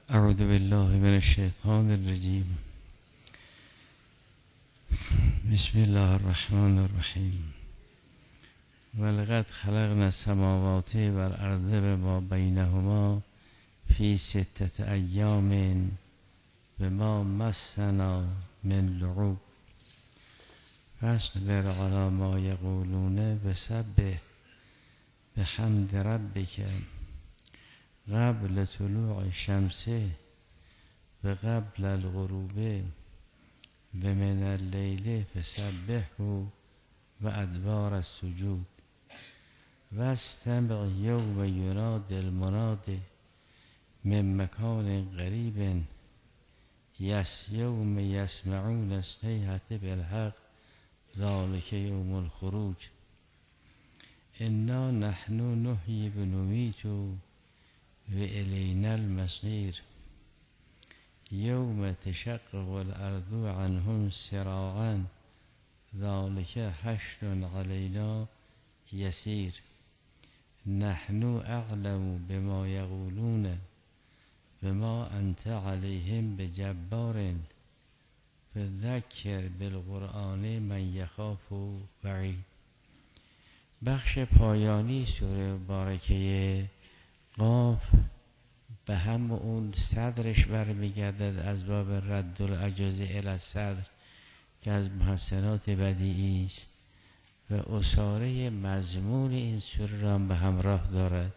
اعوذ بالله من الشیطان الرجیم. بسم الله الرحمن الرحیم. ولقد خلقنا السماوات والارض وما بینهما فی 6 ایام وما مسنا من لغوب فاصبر علی ما یقولون وسبح بحمد ربک قبل طلوع الشمس و قبل الغروب و من اللیل فسبحه و ادبار السجود و استمع یوم ینادی المناد من مکان قریب یوم یسمعون الصیحة بالحق ذلک یوم الخروج انا نحن نحیی و نمیت و الینا المصیر یوم تشقق الارض عنهم سراعا ذلک حشر علینا یسیر نحن اعلم بما یقولون وما انت علیهم بجبار فذکر بالقرآن من یخاف وعید. بخش پایانی سوره مبارکه قاف به هم اون صدرش برمیگردد از باب رد العجز الی الصدر که از محسنات بدیعی است و اساره مضمون این سوره را به همراه دارد.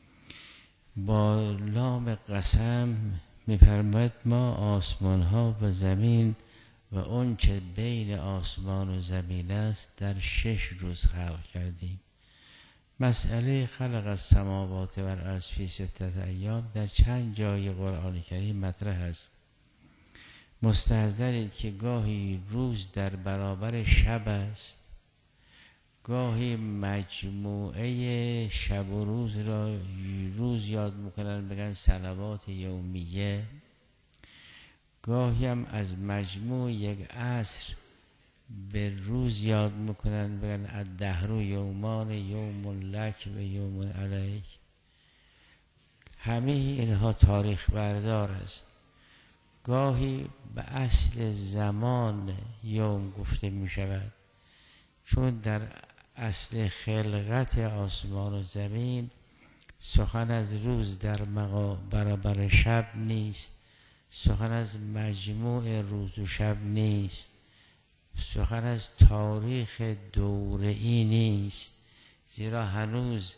با لام قسم می‌فرماید ما آسمان ها و زمین و اون چه بین آسمان و زمین است در 6 روز خلق کردیم. مسئله خلق السماوات و الارض فی 6 ایام در چند جای قرآن کریم مطرح است. مستحضرید که گاهی روز در برابر شب است، گاهی مجموعه شب و روز را روز یاد میکنن بگن صلوات یومیه، گاهی هم از مجموع یک عصر به روز یاد میکنن بگن الدهر یومان یوم لک و یوم علیک. همه اینها تاریخ بردار است. گاهی به اصل زمان یوم گفته می شود، چون در اصل خلقت آسمان و زمین سخن از روز در برابر شب نیست، سخن از مجموع روز و شب نیست، سخن از تاریخ دوره‌ای نیست، زیرا هنوز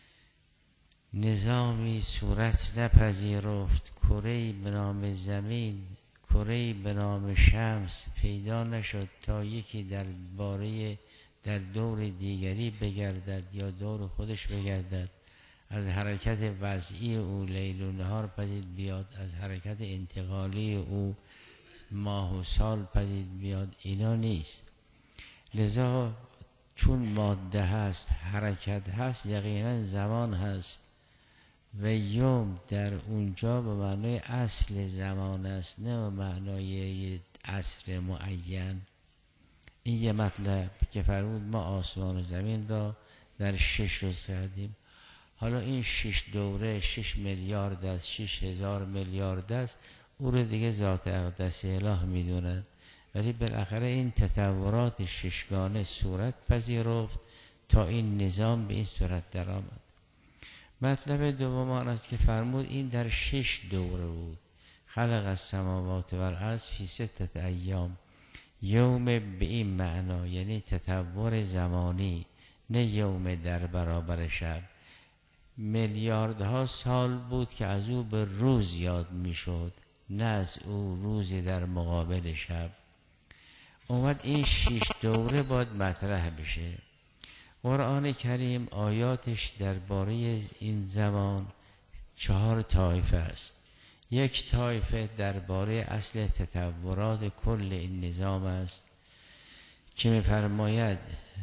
نظامی صورت نپذیرفت، کره‌ای به نام زمین، کره‌ای به نام شمس پیدا نشد تا یکی در دور دیگری بگردد یا دور خودش بگردد، از حرکت وضعی او لیل و نهار پدید بیاد، از حرکت انتقالی او ماه و سال پدید بیاد. اینا نیست. لذا چون ماده هست، حرکت هست، یقینا زمان هست و یوم در اونجا به معنای اصل زمان است، نه به معنای عصر معین. این یه مطلب که فرمود ما آسمان و زمین را در 6 روز کردیم. حالا این 6 دوره 6 میلیارد است، 6000 میلیارد است، او رو دیگه ذات اقدس اله میدوند، ولی بالاخره این تطورات 6گانه صورت پذیرفت تا این نظام به این صورت در آمد. مطلب دوم آن است که فرمود این در 6 دوره بود. خلق السماوات و الارض فی 6 ایام. یوم به این معنا یعنی تطور زمانی، نه یوم در برابر شب. میلیاردها سال بود که از او به روز یاد میشد، نه از او روزی در مقابل شب. اومد این 6 دوره باید مطرح بشه. قرآن کریم آیاتش درباره این زمان 4 طایفه است. یک طایفه درباره اصل تطورات کل این نظام است که می‌فرماید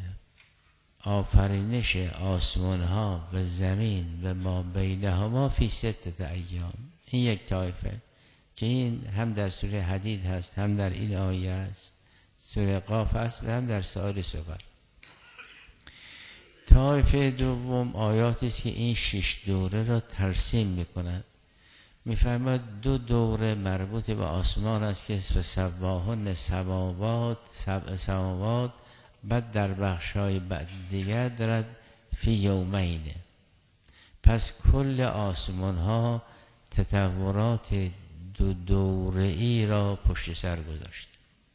آفرینش آسمان ها و زمین و ما بینهما فی 6 ایام. این یک طایفه که این هم در سوره حدید هست، هم در این آیه است، سوره قاف است و هم در سایر سور. طایفه دوم آیاتی است که این 6 دوره را ترسیم می‌کند. میفرماید دو دوره مربوط به آسمان است که اسم سواهن سبع سماوات، بعد در بخشای بعد دیگر دارد فی یومین. پس کل آسمان ها تطورات دو دوره ای را پشت سر گذاشت.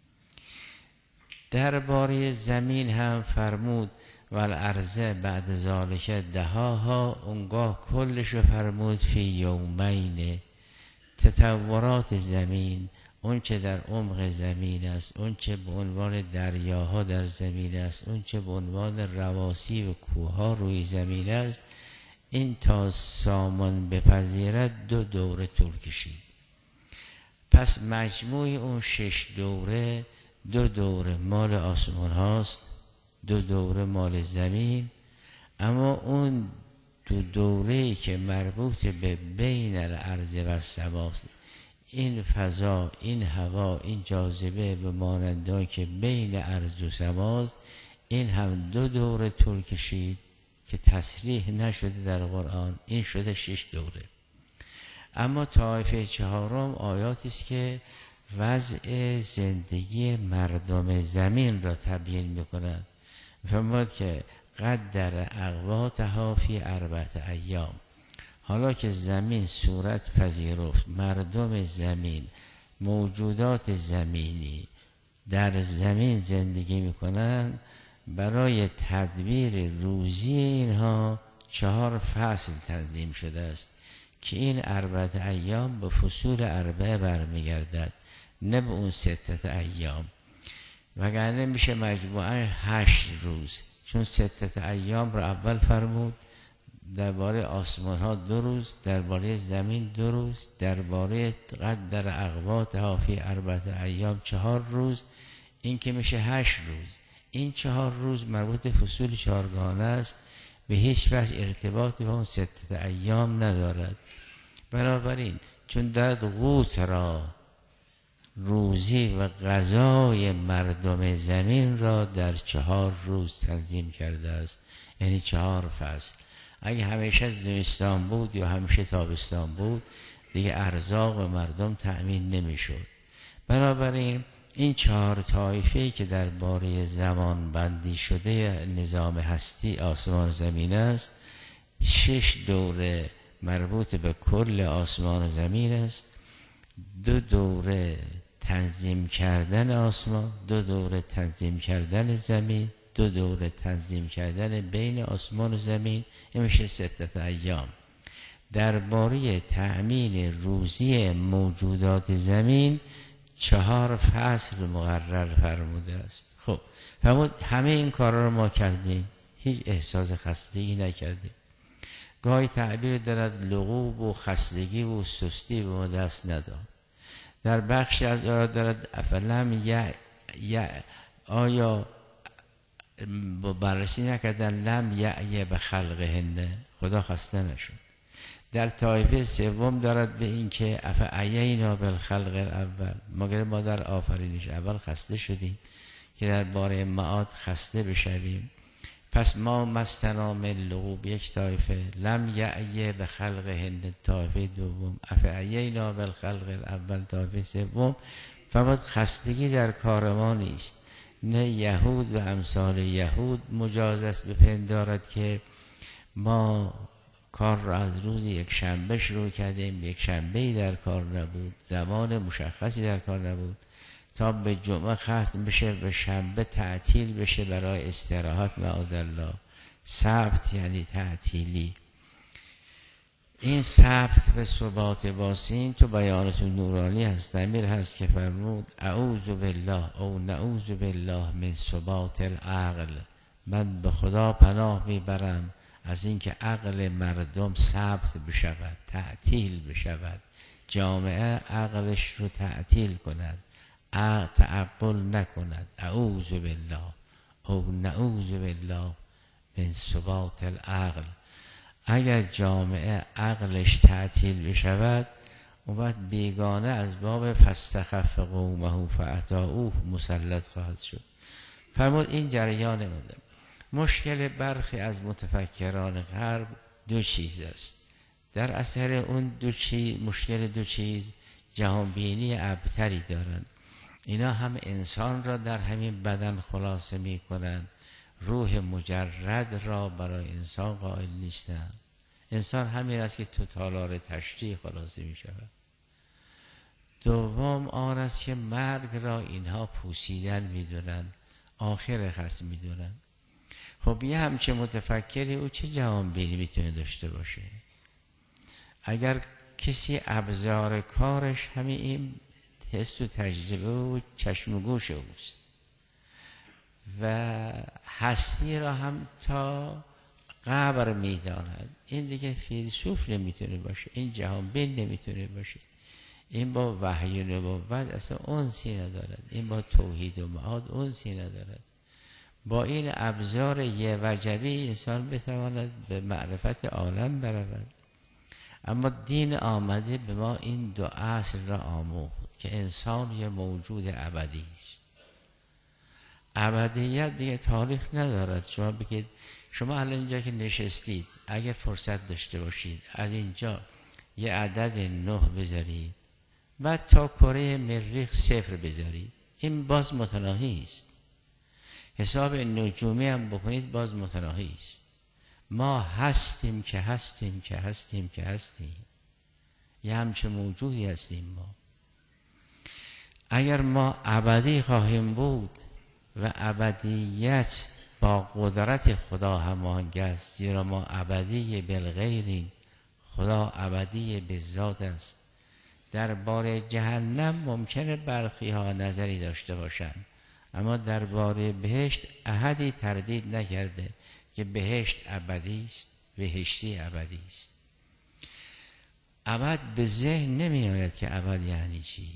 درباره زمین هم فرمود والارض بعد ذالک دهاها، اونگاه کلش رو فرمود فی یومین. تطورات زمین، اون چه در عمق زمین است، اون چه به عنوان دریاها در زمین است، اون چه به عنوان رواسی و کوهها روی زمین است، این تا سامان بپذیرد 2 دوره طول کشید. پس مجموع اون 6 دوره، 2 دوره مال آسمان هاست، 2 دوره مال زمین. اما اون 2 دوره‌ای که مربوط به بین الارض و السما، این فضا، این هوا، این جاذبه و مانندان که بین ارض و سماست، این هم 2 دوره طول کشید که تصریح نشده در قرآن. این شده 6 دوره. اما طایفه چهارم آیاتی است که وضع زندگی مردم زمین را تبیین می‌کند. فرمود که قدر اقواتها فی 4 ایام. حالا که زمین صورت پذیرفت، مردم زمین، موجودات زمینی در زمین زندگی میکنن، برای تدبیر روزی اینها 4 فصل تنظیم شده است که این 4 ایام به فصول 4 برمیگردد، نه به اون 6 ایام. وگرنه میشه مجموعه 8 روز، چون 6 ایام را اول فرمود درباره آسمان ها 2 روز، درباره زمین 2 روز، درباره قدر اقواتها فی 4 ایام 4 روز، این که میشه 8 روز. این 4 روز مربوط فصول 4گانه است، به هیچ وجه ارتباطی با اون 6 ایام ندارد. بنابراین چون دارد قوت را، روزی و غذای مردم زمین را در 4 روز تنظیم کرده است، یعنی 4 فصل. اگه همیشه زمستان بود یا همیشه تابستان بود، دیگه ارزاق مردم تأمین نمیشد. بنابراین این 4 طایفه‌ای که درباره زمان بندی شده نظام هستی آسمان و زمین است، 6 دوره مربوط به کل آسمان و زمین است، 2 دوره تنظیم کردن آسمان، 2 دوره تنظیم کردن زمین، 2 دوره تنظیم کردن بین آسمان و زمین، این میشه 6 ایام. درباره تأمین روزی موجودات زمین 4 فصل مقرر فرموده است. خب فرمود همه این کارا رو ما کردیم، هیچ احساس خستگی نکردیم. گاهی تعبیر دارد لغوب و خستگی و سستی به ما دست نداد. در بخشی از آیات دارد افلم آیا بررسی نکردن لم یعی به خلقهن، خدا خسته نشد. در طایفه سوم دارد به این که افعیینا بالخلق الاول، مگر ما در آفرینش اول خسته شدیم که در باره معاد خسته بشویم. پس ما مستنا من لغوب یک طایفه، لم یعی به خلقهن طایفه دوم، افعیینا بالخلق الاول طایفه سوم. فقط خستگی در کار ما نیست، نه یهود و امثال یهود مجاز است بپندارد که ما کار را از روز یک شنبه شروع کردیم، یک شنبه‌ای در کار نبود، زمان مشخصی در کار نبود، تا به جمعه ختم بشه، به شنبه تعطیل بشه برای استراحت معاذالله. سبت یعنی تعطیلی. این سبت به ثبات باسین تو بیانات نورانی هست. امیر هست که فرمود اعوذ بالله او نعوذ بالله من ثبات العقل، من به خدا پناه میبرم از اینکه عقل مردم ثبت بشود، تعطیل بشود، جامعه عقلش رو تعطیل کند، تعقل نکند. اعوذ بالله او نعوذ بالله من ثبات العقل. اگر جامعه عقلش تعطیل بشود، اون وقت بیگانه از باب فاستخف قومه فاطاعوه مسلط خواهد شد. فرمود این جریان مشکل برخی از متفکران غرب 2 چیز است. در اثر اون مشکل دو چیز جهانبینی ابتری دارن. اینا هم انسان را در همین بدن خلاصه می کنن، روح مجرد را برای انسان قائل نیستن. انسان همین است که تو تالار تشریح خلاصه می شود. دوم آن است که مرگ را اینها پوسیدن می دونن، آخر خست می دونن. خب یه همچه متفکری او چه جهانبینی میتونه داشته باشه؟ اگر کسی ابزار کارش همین این حس و تجربه و چشم و گوش اوست و هستی را هم تا قبر میداند، این دیگه فیلسوف نمیتونه باشه، این جهانبین نمیتونه باشه، این با وحی و نبوت اصلا انسی ندارد، این با توحید و معاد انسی ندارد. با این ابزار یه وجبی انسان بتواند به معرفت عالم برود. اما دین آمده به ما این دو اصل را آموخت که انسان یه موجود ابدی است. ابدیت دیگه تاریخ ندارد. شما بگید شما الان اینجا که نشستید اگه فرصت داشته باشید از اینجا یه عدد 9 بذارید بعد تا کره مریخ 0 بذارید، این باز متناهی است. حساب نجومی هم بکنید باز متناهی است. ما هستیم که هستیم که هستیم که هستیم، یه همچه موجودی هستیم. ما اگر ما ابدی خواهیم بود و ابدیت با قدرت خدا هماهنگ است، زیرا ما ابدی بالغیریم، خدا ابدی به ذات است. درباره جهنم ممکنه برخی ها نظری داشته باشند، اما درباره بهشت احدی تردید نکرده که بهشت ابدی است، بهشتی ابدی است. ابد به ذهن نمی آید که ابد یعنی چی.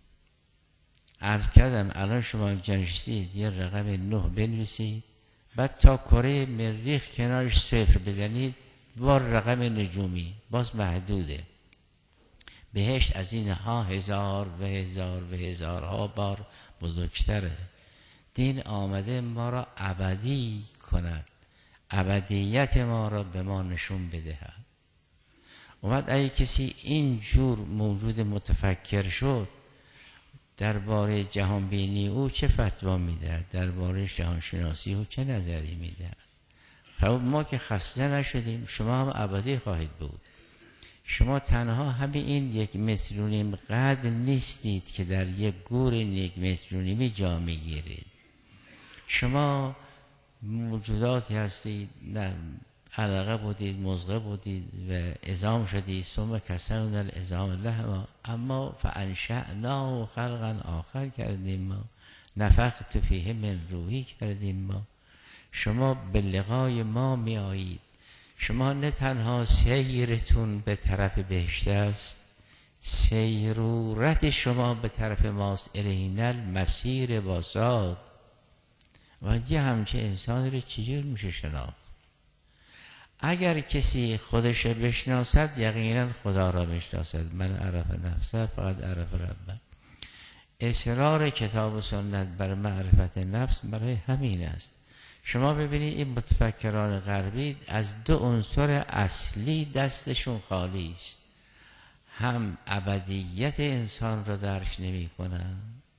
عرض کردم الان شما جنشتید یه رقم 9 بنویسید بعد تا کره مریخ کنارش 0 بزنید با رقم نجومی باز محدوده. بهشت از اینها هزار و هزار و هزارها بار بزرگتره. دین آمده ما را ابدی کند، ابدیت ما را به ما نشون بدهد. اومد اگه کسی این جور موجود متفکر شد درباره جهانبینی او چه فتوا میده، درباره جهانشناسی او چه نظری میده؟ ما که خسته نشدیم، شما هم ابدی خواهید بود. شما تنها همین این 1.5 متر قدر نیستید که در یک گور 1.5 متر جا میگیرید. شما موجوداتی هستید، نه علقه بودید، مضغه بودید و عظام شدید، ثم کسونا العظام لحما، اما فانشأناه خلقا آخر کردیم ما، نفخت فیه من روحی کردیم ما. شما به لقای ما می آیید. شما نه تنها سیرتون به طرف بهشت است، سیرورت شما به طرف ماست. الین المسیر واساد. و یه همچه انسانی رو چجور میشه شناخت؟ اگر کسی خودش بشناسد یقینا خدا را بشناسد. من عرف نفسه فقط عرف ربه. اصرار کتاب و سنت بر معرفت نفس برای همین است. شما ببینید این متفکران غربی از 2 عنصر اصلی دستشون خالی است. هم ابدیت انسان را درک نمی کنن،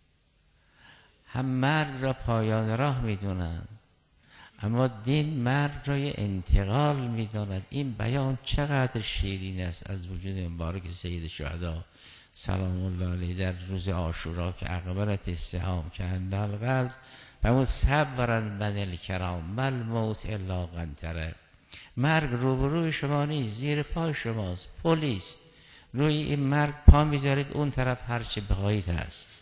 هم مرگ را پایان راه می دونن. اما دین مرگ را انتقال می داند. این بیان چقدر شیرین است از وجود مبارک سید شهدا سلام الله علیه در روز عاشورا که اقبلت السهام که اندال قلب و صبرن من الکرام مل موت الا قنطره. مرگ روبروی شما نیست، زیر پای شماست، پلیس روی این مرگ پا میذارید اون طرف هرچه بخواهید هست.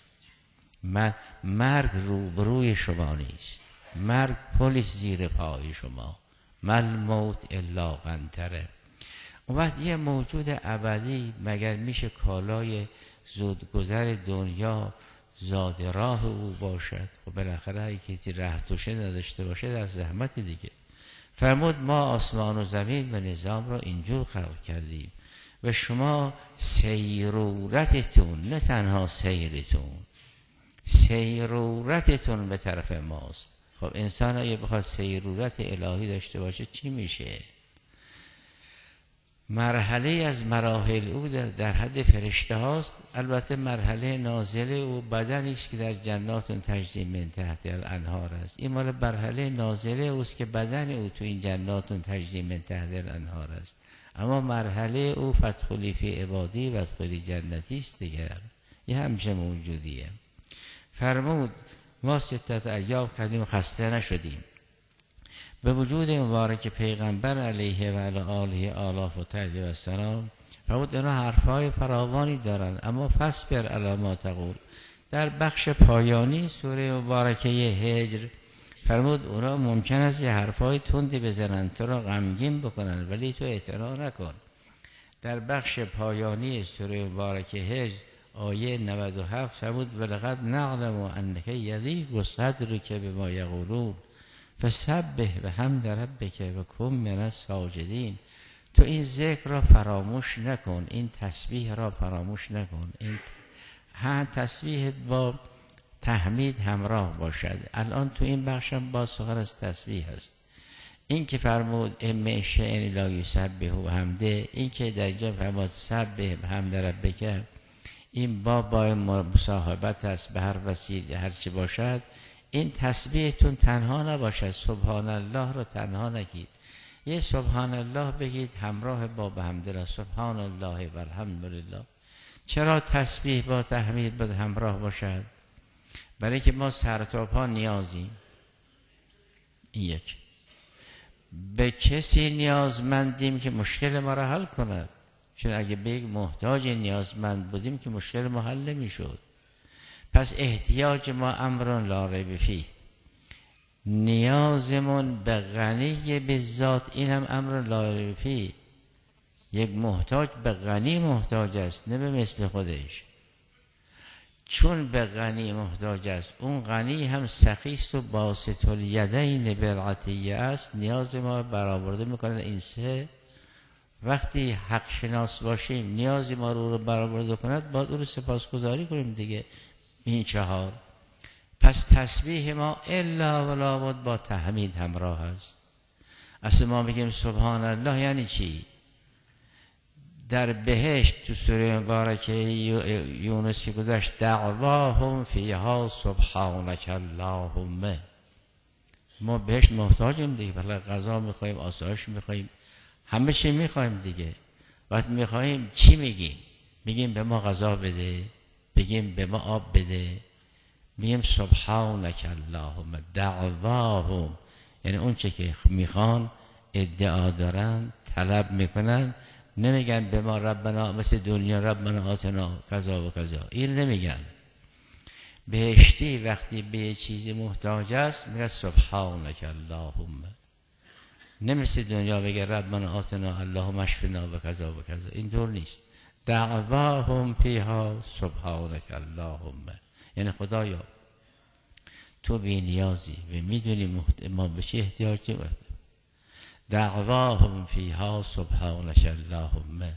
مرگ روبروی شما نیست، مرگ پلیس زیر پای شما، مل موت الا قنطره. اون وقت یه موجود ابدی مگر میشه کالای زودگذر دنیا زاد راه او باشد؟ خب بالاخره اگه کسی ره توشه نداشته باشه در زحمت دیگه. فرمود ما آسمان و زمین و نظام را اینجور خلق کردیم و شما سیرورتتون، نه تنها سیرتون، سیرورتتون به طرف ماست. خب انسان اگه بخواد سیرورت الهی داشته باشه چی میشه؟ مرحله از مراحل او در حد فرشته هاست. البته مرحله نازله او بدنی است که در جنات تجری من تحت الانهار است. این مال مرحله نازله اوست که بدن او تو این جنات تجری من تحت الانهار است. اما مرحله او فادخلی فی عبادی و ادخلی جنتی است دیگر. یه همچه موجودیه. فرمود ما 6 ایام کردیم خسته نشدیم. به وجود مبارک پیغمبر علیه و علی آله آلاف و تهدی و سلام. فرمود اینا حرفهای فراوانی دارن، اما فصبر علی ما تقول. در بخش پایانی سوره مبارکه هجر فرمود اونا ممکن است یه حرفهای تندی بزنن تو را غمگین بکنن، ولی تو اعتراض نکن. در بخش پایانی سوره مبارکه هجر آیه 97 فرمود ولقد نعلم انک یضیق صدرک بما یقولون فسبح بحمد ربک و کن من الساجدین. تو این ذکر را فراموش نکن، این تسبیح را فراموش نکن. این تسبیح با تحمید همراه باشد. الان تو این بخشم با سخن از تسبیح هست. این که فرمود ام شیء لا یسبح بحمده، این که در اینجا فرمود سبح بحمد ربک، این با مصاحبت است به هر وسیله هر چی باشد. این تسبیحتون تنها نباشد، سبحان الله رو تنها نگید، یه سبحان الله بگید همراه با بحمدالله، سبحان الله و الحمدلله. چرا تسبیح با تحمید باید همراه باشد؟ برای که ما سر تا پا نیازیم. این یک. به کسی نیازمندیم که مشکل ما را حل کند، چون اگه به یک محتاج نیازمند بودیم که مشکل ما حل نمی شد. پس احتیاج ما امر لا ریب فیه، نیازمون به غنی به ذات این هم امر لا ریب فیه. یک محتاج به غنی محتاج است، نه به مثل خودش. چون به غنی محتاج است، اون غنی هم سخی است و باسط الیدین بالعطیه است، نیاز ما برآورده میکنه. این سه وقتی حق شناس باشیم نیازی ما رو برآورده کند، باید او رو سپاسگزاری کنیم دیگه. این 4. پس تسبیح ما الا ولا بد با تحمید همراه است. اصلا ما بگیم سبحان الله یعنی چی؟ در بهشت تو سوره مبارکه یونس که گذشت دعواهم فیها سبحانک اللهم، ما بهشت محتاجیم دیگه، بله غذا میخوایم، آسایش میخوایم، همه چی میخوایم دیگه. وقت میخوایم چی میگیم؟ میگیم به ما غذا بده، بگیم به ما آب بده، میگیم سبحانک اللهم. دعواهم یعنی اون چه که میخوان، ادعا دارن، طلب میکنن، نمیگن به ما ربنا مثل دنیا ربنا آتنا کذا و کذا، این نمیگن. بهشتی وقتی به چیزی محتاج است میگه سبحانک اللهم، نه مثل دنیا بگه ربنا آتنا اللهم اشفنا و کذا و کذا، این طور نیست. دعواهم فیها سبحانک اللهم، یعنی خدایا تو بی نیازی و میدونی ما به چه احتیاج داریم. دعواهم فیها سبحانک اللهم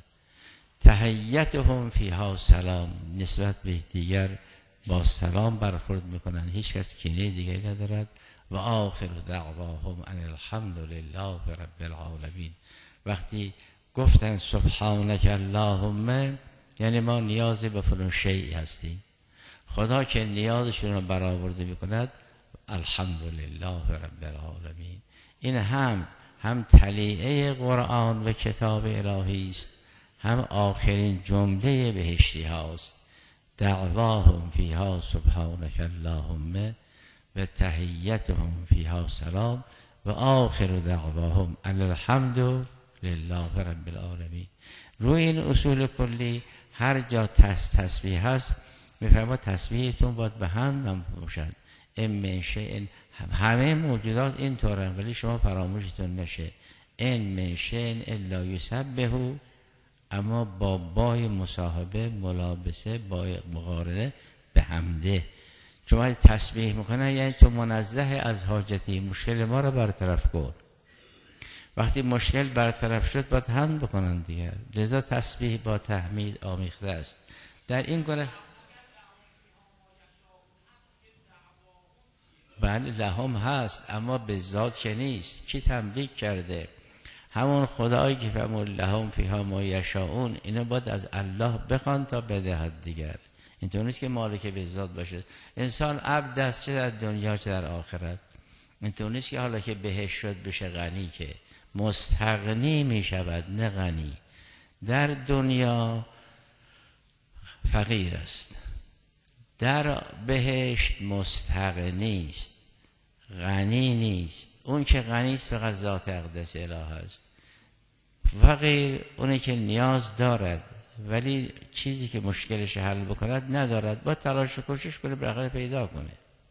تحیتهم فیها سلام، نسبت به دیگر با سلام برخورد میکنن، هیچ کس کینه دیگری ندارد. و آخر دعواهم ان الحمد لله رب العالمین. وقتی گفتن سبحانک اللهم یعنی ما نیاز به فلان شیء هستیم، خدا که نیازشون رو برآورده میکند الحمدلله رب العالمین. این هم طلیعه قرآن و کتاب الهی است، هم آخرین جمله بهشتی هاست. دعواهم فیها سبحانک اللهم و تحیتهم فیها سلام و آخر دعواهم الحمد لله رب العالمین. روی این اصول کلی هر جا تسبیح هست میفرما تسبیحتون باید به هم باشد. من شیء، همه موجودات این طورن، ولی شما فراموشتون نشه ان من شیء الا یسبح، اما با بای مصاحبه ملابسه با مقارنه به حمده. چون تسبیح میکنه یعنی تو منزه از حاجتی، مشکل ما رو برطرف کن. وقتی مشکل برطرف شد باید حمد بکنن دیگر، لذا تسبیح با تحمید آمیخته است. در این گونه بله لهم هست، اما به ذات که نیست. کی تملیک کرده؟ همون خدایی که فرمود لهم فیها ما یشاءون، اینو باید از الله بخوان تا بدهد دیگر. اینطور نیست که مالک به ذات باشه. انسان عبد است، چه در دنیا چه در آخرت. اینطور نیست که حالا که بهش شد بشه غنی، که مستغنی می شود نه غنی. در دنیا فقیر است، در بهشت مستغنی است، غنی نیست. اون که غنی است فقط ذات اقدس اله است. فقیر اونی که نیاز دارد ولی چیزی که مشکلش حل بکند ندارد، با تلاش و کوشش کنه بالاخره پیدا کنه.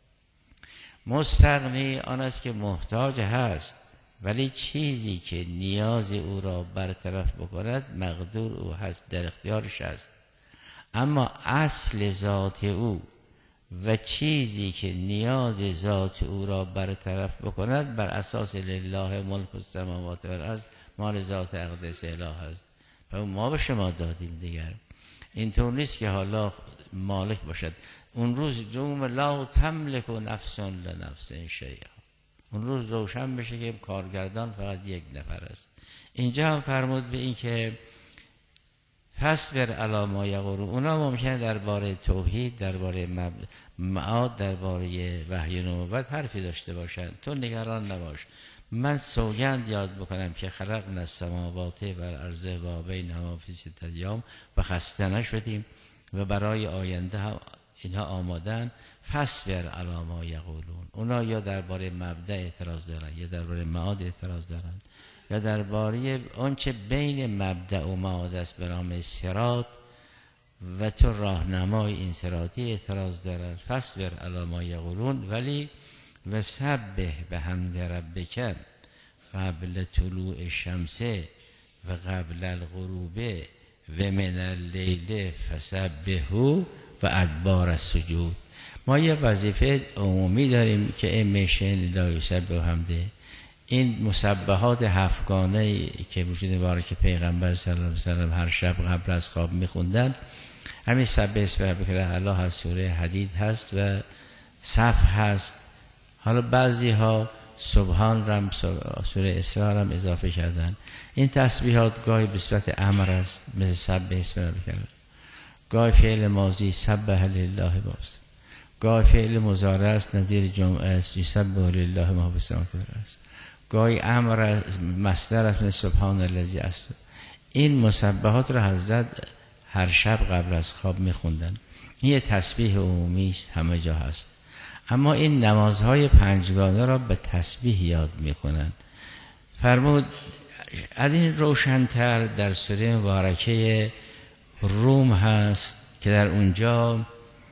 مستغنی آن است که محتاج هست ولی چیزی که نیاز او را برطرف بکند مقدور او هست، در اختیارش است. اما اصل ذات او و چیزی که نیاز ذات او را برطرف بکند بر اساس لله ملک السماوات و الارض، مال ذات اقدس اله است. ما به شما دادیم دیگر. اینطور نیست که حالا مالک باشد. اون روز یوم لا تملک نفس لنفس شیئا، اون روز روشن بشه که کارگردان فقط یک نفر است. اینجا هم فرمود به این که فاصبر علی ما یقولون. اونا ممکنه درباره توحید، درباره معاد، درباره وحی و نبوت حرفی داشته باشن، تو نگران نباش. من سوگند یاد بکنم که خلقنا السماوات و الارض و بینهما فی ستة ایام و خسته نشدیم و برای آینده هم اینها آمادن. فاصبر علی ما یقولون. اونا یا درباره مبدأ اعتراض دارن، یا درباره معاد اعتراض دارن، یا درباره آنچه بین مبدأ و معاد است به نام صراط و تو راهنمای این صراطی اعتراض دارن. فاصبر علی ما یقولون. ولی و سبح بحمد ربک قبل طلوع الشمس و قبل الغروب و من اللیل فسبحه و ادبار السجود. ما یه وظیفه عمومی داریم که امیشن لا یسبح حمده. این مسبحات هفتگانه که وجود مبارک پیغمبر صلی الله علیه و سلم هر شب قبل از خواب میخوندن، همین سبح اسم ربک الاعلی هست، سوره حدید هست و صف هست. حالا بعضی ها سبحان رم سوره اسراء هم اضافه کردن. این تسبیحات گاهی به صورت امر است مثل سبح اسم ربک الاعلی، گاهی فعل ماضی سبح لله باست، گاهی فعل مضارع است نظیر جمعه است یسبح لله ما فی السماوات و الارض، گاهی امر مصدر است سبحان الذی اسری. این مسبحات را حضرت هر شب قبل از خواب میخوندن. این تسبیح عمومی است، همه جا هست. اما این نمازهای پنجگانه را به تسبیح یاد میکنن. فرمود از این روشن‌تر در سوره مبارکه روم هست که در اونجا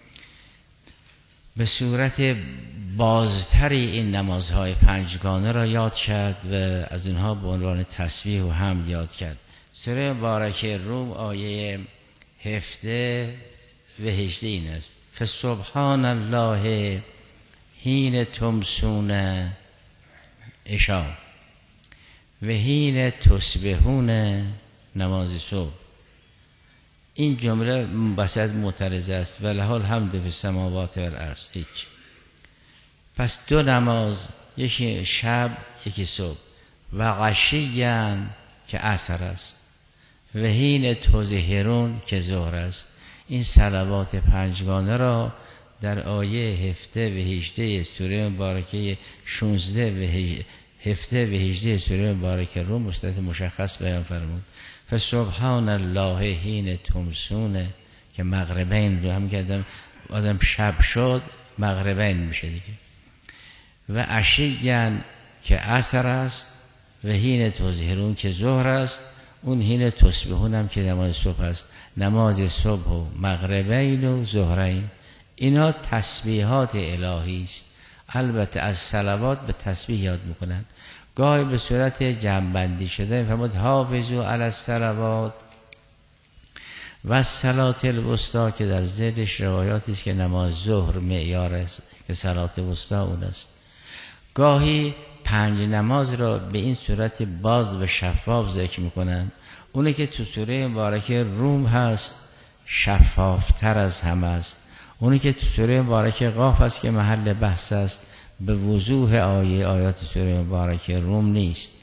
به صورت بازتری این نمازهای پنجگانه را یاد کرد و از اونها به عنوان تسبیح و حمد یاد کرد. سوره مبارکه روم آیه 17 و 18 این است: فسبحان الله حین تمسون عشا و حین تصبحون نماز صبح. این جمله بسط معترض است: وله الحمد فی السماوات و الارض. هیچ. پس دو نماز، یکی شب یکی صبح، و غشیاً که عصر است و حین تظهرون که ظهر است. این صلوات پنجگانه را در آیه 17 و 18 سوره مبارکه 16 و 17 و 18 سوره مبارکه روم به صورت مشخص بیان فرمود. فسبحان الله حین تمسون که مغربین رو هم که آدم شب شد مغربین میشه دیگه، و عشیاً که عصر است و حین تظهرون که ظهر است. اون حین تصبحون هم که نماز صبح است. نماز صبح و مغربین و ظهرین اینا تسبیحات الهی است. البته از صلوات به تسبیح یاد میکنن، گاهی به صورت جمع‌بندی شده. فرمود حافظوا علی الصلوات و الصلاة الوسطی که در ذیلش روایاتی است که نماز ظهر معیار است که صلات وسطی اون است. گاهی 5 نماز را به این صورت باز و شفاف ذکر میکنن. اونه که تو سوره مبارکه روم هست شفافتر از همه است. اونی که تو سوره مبارکه قاف است که محل بحث است به وضوح آیات سوره مبارکه روم نیست.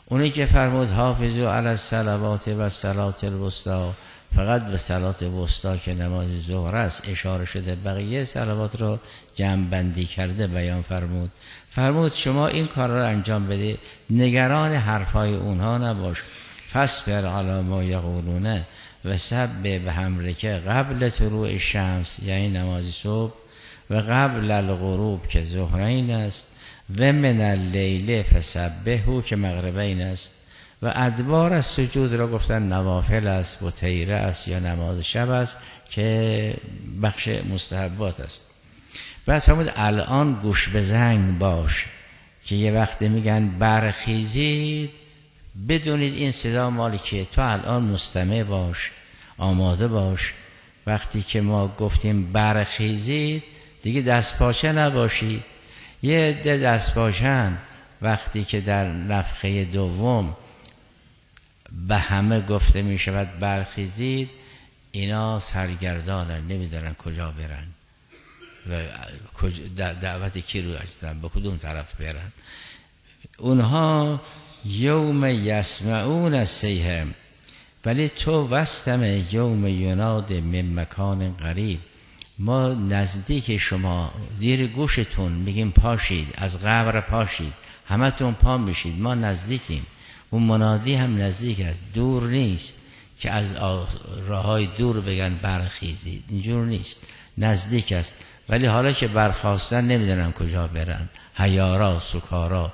اونی که فرمود حافظوا علی الصلوات و الصلاة الوسطی، فقط به صلات وسطی که نماز ظهر است اشاره شده، بقیه صلوات رو جمع بندی کرده بیان فرمود شما این کار رو انجام بده، نگران حرفای اونها نباش. فاصبر علی ما یقولون و سبح بحمدک قبل طلوع الشمس، یعنی نماز صبح، و قبل الغروب که ظهرین است، و من اللیل فسبحه که مغربین است، و ادبار از سجود را گفتن نوافل است و تیره است یا نماز شب است که بخش مستحبات است. بعد فرمود الان گوش به زنگ باش، که یه وقت میگن برخیزید، بدونید این صدا مال کیه. تو الان مستمع باش، آماده باش. وقتی که ما گفتیم برخیزید دیگه دست پاچه نباشید. یه عده دست پاچن وقتی که در نفخه دوم به همه گفته می شود برخیزید، اینا سرگردانن، نمیدونن کجا برن و دعوت کی رو اجدن، به کدوم طرف برن. اونها یوم یسمعون الصیحه، ولی تو وستم یوم یناد من مکان قریب، ما نزدیک شما، زیر گوشتون میگیم پاشید، از قبر پاشید، همه تون پا میشید، ما نزدیکیم. اون منادی هم نزدیک است، دور نیست که از راههای دور بگن برخیزید، اینجور نیست، نزدیک است. ولی حالا که برخواستن نمیدونن کجا برن، حیارا سکارا.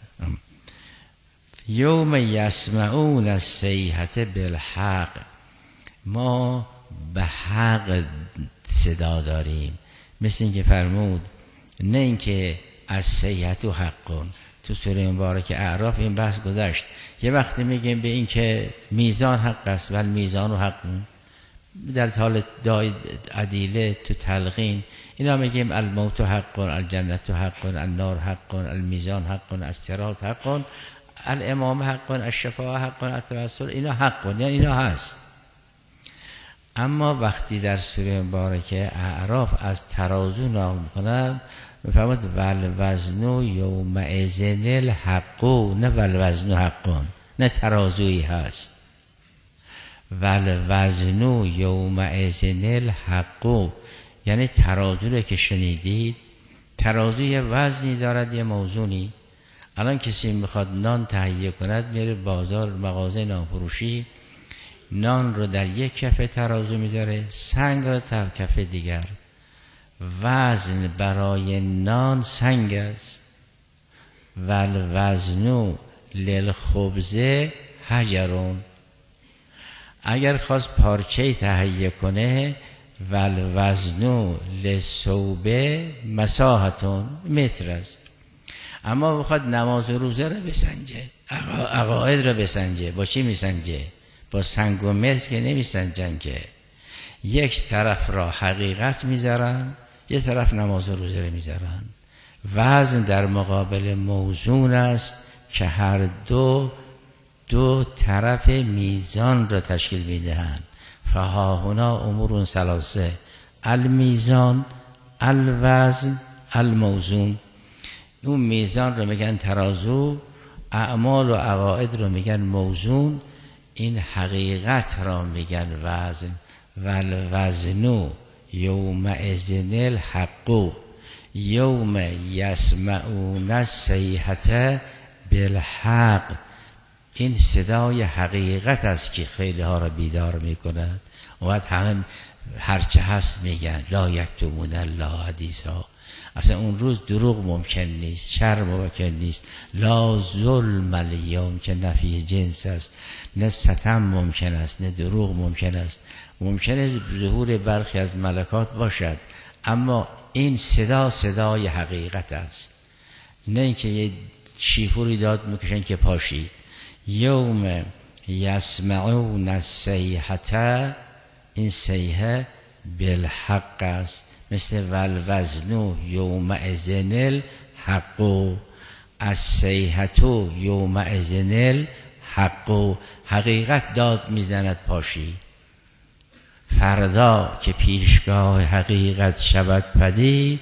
یوم یسمعون الصیحة بالحق، ما به حق صدا داریم. مثل این که فرمود نه اینکه الصیحة حق، تو سوره مبارک اعراف این بحث گذشت. یه وقتی میگیم به این که میزان حق است، ولی میزان و حق، در حال عدیله تو تلقین اینا میگیم الموت حق، الجنت حق، النار حق، المیزان حق، الصراط حق، الامام حق، الشفاعه حق، التوسل، اینا حق، یعنی اینا هست. اما وقتی در سوره مبارکه اعراف از ترازو نام میکنن، میفهمد والوزن یومئذ الحق، نه والوزن حق، نه ترازویی هست. والوزن یومئذ الحق یعنی ترازو رو که شنیدید، ترازو یه وزنی دارد، یه موزونی. الان کسی میخواد نان تهیه کند، میره بازار مغازه نان فروشی، نان رو در یک کفه ترازو میذاره، سنگ رو در کفه دیگر. وزن برای نان سنگ است. والوزن للخبز حجرون، اگر خواست پارچه تهیه کنه، والوزن للثوب مساحتون، متر است. اما بخواد نماز و روزه رو بسنجه، عقاید رو بسنجه، با چی میسنجه؟ با سنگ و متر که نمیسنجن که. یک طرف را حقیقت میذارن، یک طرف نماز و روزه رو میذارن. وزن در مقابل موزون است که هر دو طرف میزان را تشکیل میدهند. فهاهنا امور ثلاثه، المیزان، الوزن، الموزون. اون میزان رو میگن ترازو، اعمال و عقاید رو میگن موزون، این حقیقت را میگن وزن. والوزن یومئذ الحق یوم یسمعون الصیحة بالحق، این صدای حقیقت است که خیلی ها را بیدار میکند. اوقات همه هرچه هست میگن، لا یکتمون الله حدیثا. اصلا اون روز دروغ ممکن نیست، شر ممکن نیست. لا ظلم الیوم که نفی جنس است، نه ستم ممکن است، نه دروغ ممکن است. ممکنه ظهور برخی از ملکات باشد، اما این صدای حقیقت است، نه اینکه یه شیفوری داد میکشن که پاشید. یوم یسمعون الصیحة، این صیحه بالحق است، مثل والوزن یومئذ الحق، الصیحة یومئذ الحق، حقیقت داد میزند پاشی. فردا که پیشگاه حقیقت شود پدید،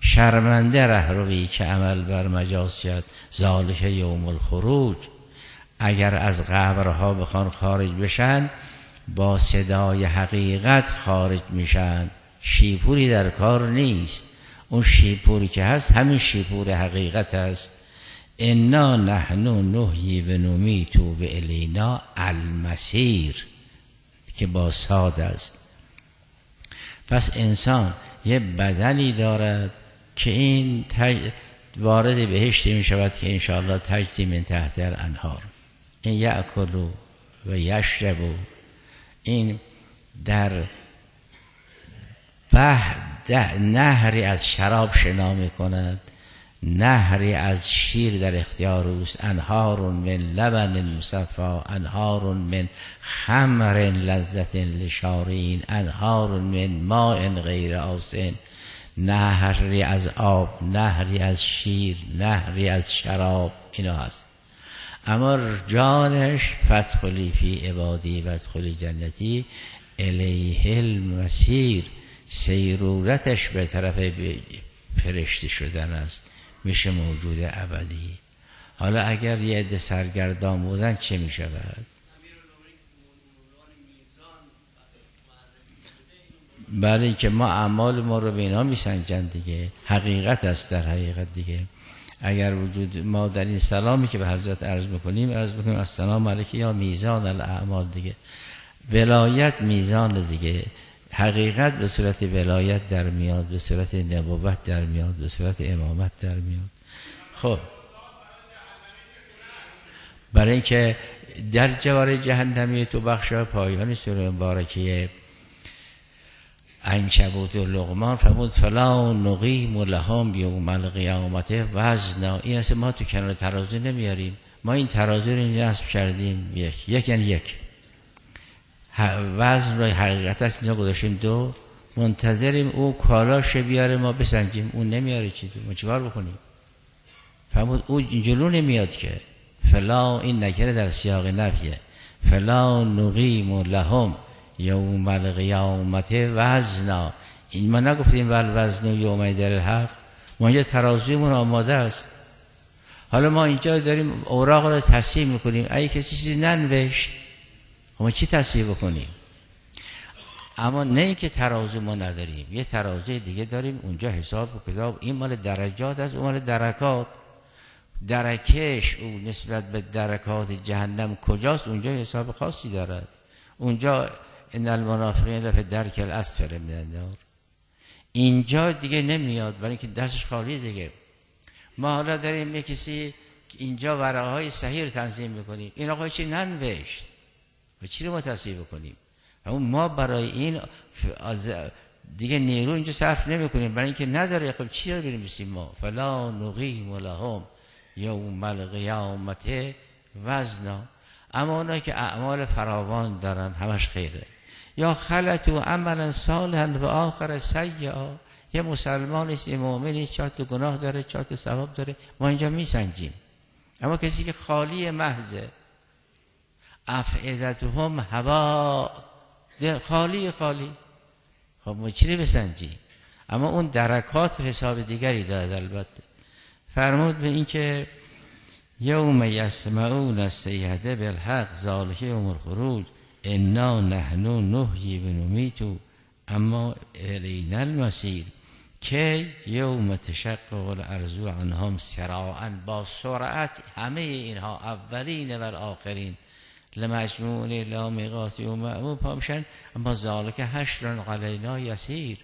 شرمنده رهروی که عمل بر مجاسیت، ذالک یوم الخروج. اگر از قبرها بخوان خارج بشن با صدای حقیقت خارج میشن، شیپوری در کار نیست. اون شیپوری که هست همین شیپور حقیقت هست. انا نحن نحیی و نمیت و الینا المصیر که با صاد است. پس انسان یه بدنی دارد که این وارد بهشتی می شود که انشاءالله تجری من تحت الانهار. این یأکل و یشرب، این در نهری از شراب شنا می کند، نهری از شیر در اختیار اوست. انهار من لبن مصفا، انهار من خمر لذت للشاربین، انهار من ماء غیر آسن. نهری از آب، نهری از شیر، نهری از شراب، اینا هست. اما جانش فادخلی فی عبادی وادخلی جنتی الیه المصیر، سیرورتش به طرف فرشته شدن است، میشه موجود ابدی. حالا اگر یه عده سرگردان بودن چه میشود؟ برای اینکه ما اعمال ما رو به اینا میسنجند دیگه، حقیقت است در حقیقت دیگه. اگر وجود ما در این سلامی که به حضرت عرض میکنیم السلام علیک یا میزان الاعمال دیگه، ولایت میزان دیگه، حقیقت به صورت ولایت در میاد، به صورت نبوت در میاد، به صورت امامت در میاد. خب برای اینکه در جوار جهنمی تو بخش پایانی سوره مبارکه عنکبوت و لقمان فرمود فلا نقیم لهم یوم القیامت وزنا. این اصلا ما تو کنار ترازو نمیاریم، ما این ترازو رو نصب کردیم یک یعنی یک، وزن رو حقیقت است اینجا گذاشتیم دو، منتظریم او کالاش بیاره ما بسنجیم. اون نمیاره چیزی، ما چیکار بکنیم؟ فرمود او جلو نمیاد که. فلا این نکره در سیاق نفیه، فلا نقیم لهم یوم القیامت وزنا. این ما نگفتیم ول وزن یوم در الحق، ما اینجا ترازویمون آماده است. حالا ما اینجا داریم اوراق رو تصحیح میکنیم، اگه کسی چیزی ننوشت ما چی تصحیح بکنیم؟ اما نه اینکه ترازو ما نداریم، یه ترازوی دیگه داریم اونجا حساب و کتاب، این مال درجات است، اون مال درکات. درکش او نسبت به درکات جهنم کجاست؟ اونجا حساب خاصی دارد. اونجا ان المنافقین فی الدرک الاسفل من النار، اینجا دیگه نمیاد برای اینکه دستش خالی دیگه. ما حالا داریم یه کسی اینجا ورقه‌های صحیح رو تنظیم میکنیم، این آقا چی ننوشت و چی رو ما تصحیح بکنیم؟ اما ما برای این دیگه نیرو اینجا صرف نمی کنیم، برای اینکه نداره. خب چی رو بنویسیم ما؟ فلا نقیم لهم یوم القیامت وزنا. اما اونایی که اعمال فراوان دارن همش خیره، یا خلطوا عملا صالحا و آخر سیئا، یه مسلمانی است، یه مؤمنی است، 4 تا گناه داره، 4 تا ثواب داره، ما اینجا میسنجیم. اما کسی که خالی محضه، افئدتهم هوا، خالی، خب ما چی رو بسنجیم؟ اما اون درکات حساب دیگری داره. البته فرمود به این که یوم یسمعون الصیحة بالحق ذلک یوم الخروج انا نحن نحیی و نمیت اما الینا المصیر، که یوم تشقق الارض عنهم سراعا، با سرعت همه اینها اولین و آخرین لمجموعون الی میقات یوم معلوم پا میشن. اما ذالک حشر علینا یسیر،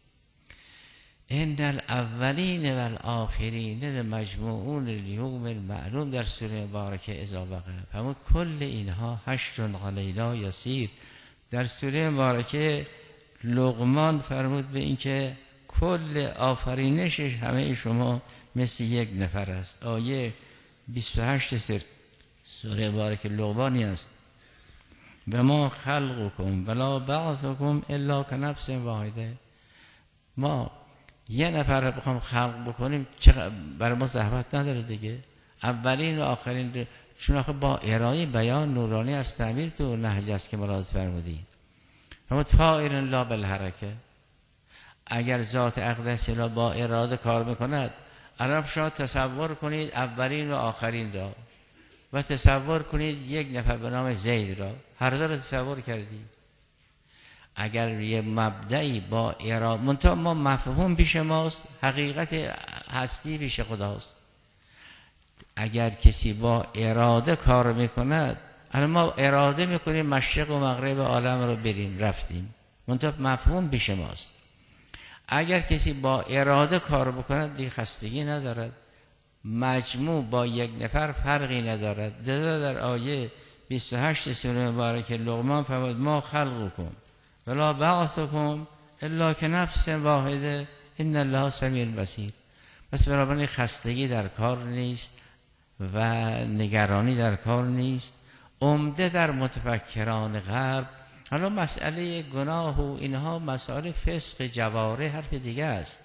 ان الاولین و الاخرین لمجموعون الیوم المعلوم در سوره مبارکه اذا وقع. همون کل اینها حشر علینا یسیر. در سوره مبارکه لقمان فرمود به این که کل آفرینشش همه شما مثل یک نفر است. آیه 28 سوره مبارکه لقمانی است. و ما خلقکم ولا بعثکم الا کنفس واحده. ما یه نفر رو بخوام خلق بکنیم برای ما زحمت نداره دیگه، اولین و آخرین، چون آخه با ارائه بیان نورانی از تعمیر تو نهج است که ملاحظه فرمودید. اما طائر لا بالحرکه، اگر ذات اقدس لا با اراده کار میکند، الان شما تصور کنید اولین و آخرین را و تصور کنید یک نفر به نام زید را، هر دو را تصور کردید. اگر یه مبدعی با اراده، منتها ما مفهوم پیش ماست، حقیقت هستی پیش خداست. اگر کسی با اراده کار میکند، الان ما اراده میکنیم مشرق و مغرب عالم رو بریم، رفتیم، منتها مفهوم پیش ماست. اگر کسی با اراده کار بکند دیگه خستگی ندارد، مجموع با یک نفر فرقی ندارد. در آیه 28 سوره مبارکه لقمان فرمود ما خلقکم ولا بعثکم الا کنفس واحده ان الله سمیع بصیر. پس بنابراین خستگی در کار نیست و نگرانی در کار نیست. عمده در متفکران غرب، حالا مسئله گناه و اینها مسائل فسق جواره حرف دیگه است،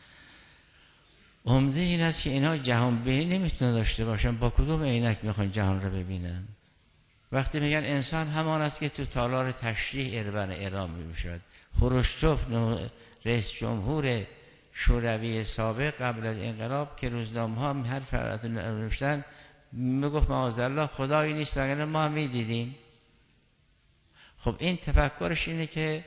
عمده این است که اینها جهان بینی نمیتونه داشته باشن. با کدوم عینک میخوان جهان رو ببینن؟ وقتی میگن انسان همان است که تو تالار تشریح اربن اعلام میشد. خروشچوف رئیس جمهور شوروی سابق قبل از انقلاب که روزنامه ها هر فرات نوشتن میگفت معاذالله خدایی نیست، وگرنه ما هم میدیدیم. خب این تفکرش اینه که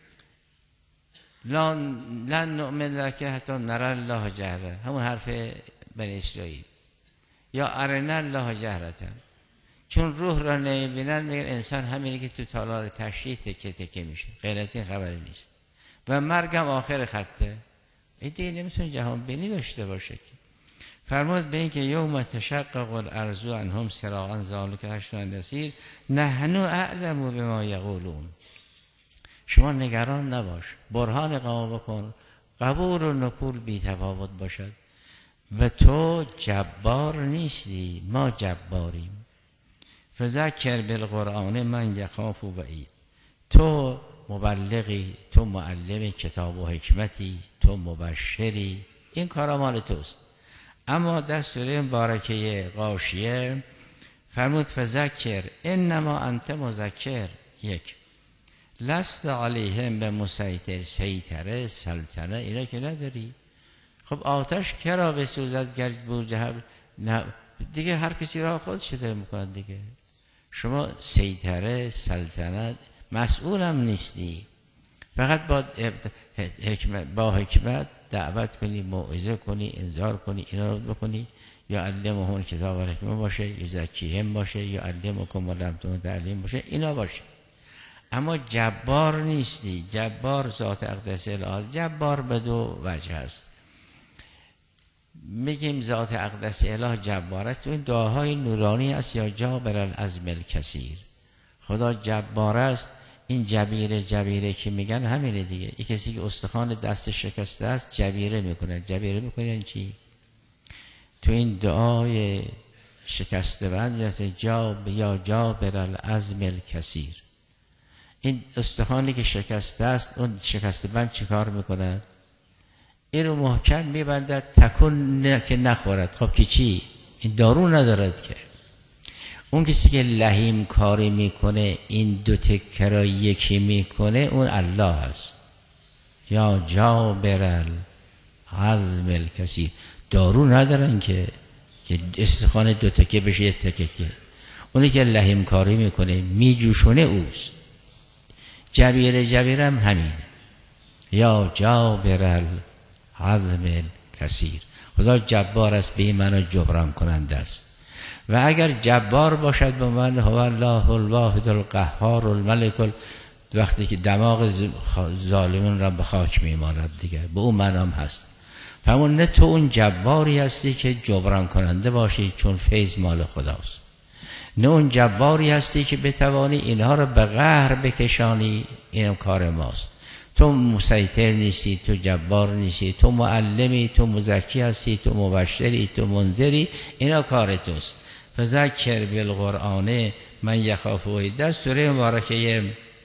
لن نؤمن لک حتی نری الله جهره، همون حرف بنی اسرائیل، یا ارنا الله جهرة. چون روح را نمیبینن میگن انسان همینه که تو تالار تشریح تکه تکه میشه، غیر از این خبری نیست. و مرگم آخر خطه، این دیگه نمیتونه جهان بینی داشته باشه که. فرمود به این که یوم تشقق الارض عنهم سراعا ذلک حشر یسیر نحن اعلم بما یقولون. شما نگران نباش، برهان اقامه بکن، قبول و نکول بی تفاوت باشد و تو جبار نیستی، ما جباریم. فذکر بالقرآن من یخاف وعید. تو مبلغی، تو معلم کتاب و حکمتی، تو مبشری، این کارا مال توست. اما در سوره مبارکه غاشیه فرمود فذکر انما انت مذکر. یک، لست علیهم به مسیطر، سیطره سلطنه اینا که نداری. خب آتش کرا بسوزد گر بوجهل، نه دیگه هر کسی را خود شده میکنه دیگه. شما سیطره سلطنت مسئولم نیستی، فقط با حکمت دعوت کنی، موعظه کنی، انذار کنی، اینا رو بکنی. یا علمهم کتاب و حکمت باشه، یا زکیهم باشه، یا علمکم و لم تکونوا تعلمون باشه، اینا باشه. اما جبار نیستی. جبار ذات اقدس الهی. جبار به دو وجه است. میگیم ذات اقدس اله جبار است، تو این دعاهای نورانی است، یا جابر العظم الکثیر. خدا جبار است. این جبیره که میگن همینه دیگه. یک کسی که استخوان دست شکسته است جبیره میکنه. جبیره میکنه یعنی چی؟ تو این دعای شکسته بند است یا جابر العظم الکثیر. این استخوانی که شکسته است، اون شکسته بند چی کار میکنه؟ این رو محکم میبندد تکن که نخورد. خب که چی؟ این دارو ندارد که. اون کسی که لحیم کاری میکنه این دو تکه را یکی میکنه اون الله است. یا جابر العظم الکثیر. دارو ندارن که استخوان دو تکه بشه یک تکه که. اونی که لحیم کاری میکنه میجوشونه اوست. جبیره هم همین. یا جابر العظم الکثیر. خدا جبار است، به این معنی جبران کننده است. و اگر جبار باشد به معنی هو الله الواحد القهار الملک، وقتی که دماغ ظالمون را به خاک میماند دیگه، به اون معنی هم هست. فرمون نه تو اون جباری هستی که جبران کننده باشی چون فیض مال خداست، نه اون جباری هستی که بتوانی اینها رو به قهر بکشانی، اینم کار ماست. تو مسیطر نیستی، تو جبار نیستی، تو معلمی، تو مزکی هستی، تو مبشری، تو منذری، اینا کار توست. فذکر بالقرآن من یخاف وعید. در سوره مبارکه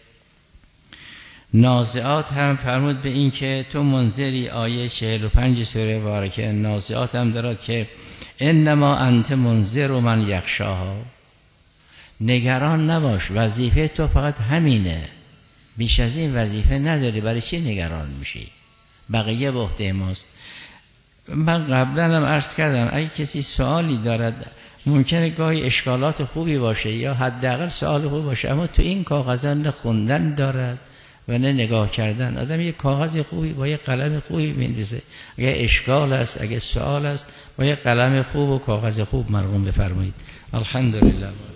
نازعات هم فرمود به این که تو منذری. آیه 45 سوره مبارکه نازعات هم دارد که انما انت منذر و من یخشاها. نگران نباش، وظیفه تو فقط همینه، بیش از این وظیفه نداری. برای چی نگران میشی؟ بقیه به عهده ماست. من قبلا هم عرض کردم اگه کسی سوالی دارد ممکنه گاهی اشکالات خوبی باشه یا حداقل سوال خوبی باشه، اما تو این کاغذ نه خوندن دارد و نه نگاه کردن. آدم یه کاغذ خوبی با یه قلم خوبی بنویسه، اگه اشکال است، اگه سوال است، با یه قلم خوب و کاغذ خوب مرقوم بفرمایید. الحمدلله.